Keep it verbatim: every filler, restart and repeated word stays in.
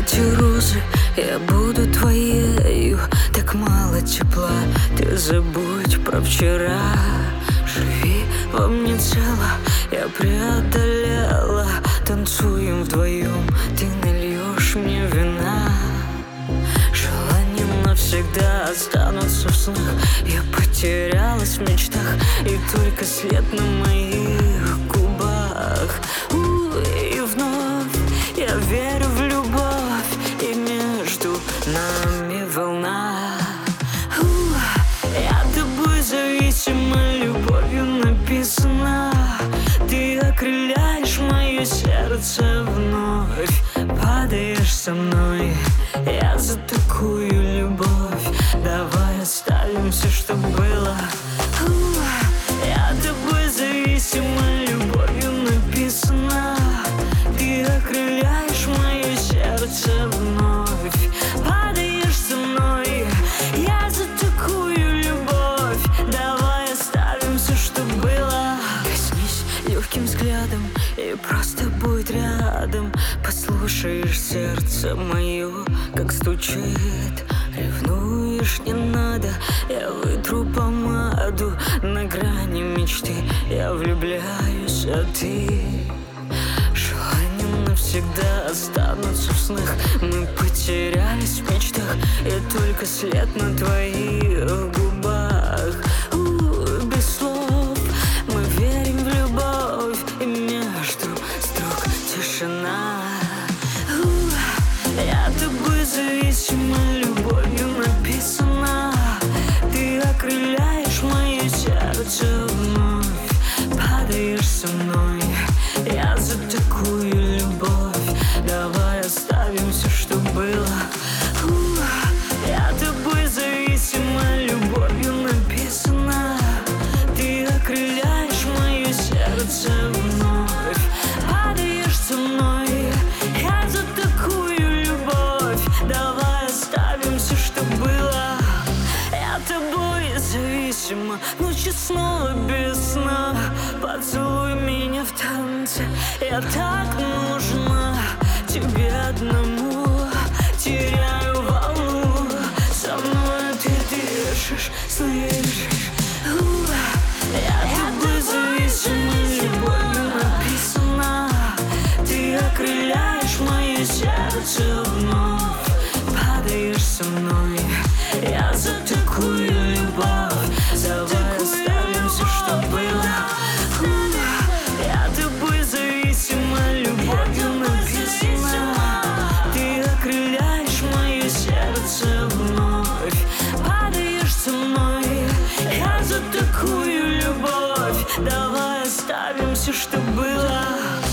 эти розы, я буду твоею. Так мало тепла, ты забудь про вчера. Живи во мне цело, я преодолела. Танцуем вдвоем, ты нальешь мне вина. Желания навсегда останутся в снах. Я потерялась в мечтах, и только след на моих губах. И вновь я верю в любовь, и между нами волна. Я тобой зависима, любовью написана. Ты окрыляешь мое сердце вновь. Падаешь со мной, я за такую любовь. Давай оставим все, что было. Я тобой зависима, любовью написана. Ты окрыляешь мое сердце вновь. Падаешь со мной, я за такую любовь. Давай оставим все, что было. Коснись легким взглядом, и просто будь рядом. Послушаешь сердце мое, как стучит. Ревнуешь, не надо, я вытру помаду. На грани мечты я влюбляюсь, а ты. Желания навсегда останутся в снах. Мы потерялись в мечтах, и только след на твоих губах. У, без слов мы верим в любовь, и между строк тишина. У, я тобой зависима, любовью написана. Ты окрыляешь мое сердце вновь. Падаешь со мной, я за такую любовь. Давай оставим все, что было. У, я тобой зависима, любовью написана. Ты окрыляешь мое сердце вновь. Падаешь со мной, я за такую любовь. Давай оставим все, что было. Я тобой зависима, ночью снова без сна. Поцелуй меня в танце, я так нужна тебе одному. Теряю волну, со мной ты дышишь, слышишь. У, я тобой зависима, любовью написана. Ты окрыляешь мое сердце вновь. Падаешь со мной, я за такую любовь. Давай оставим все, что было. Я тобой зависима, любовью написана. Ты окрыляешь мое сердце вновь. Падаешь со мной, я за такую любовь. Давай оставим все, что было.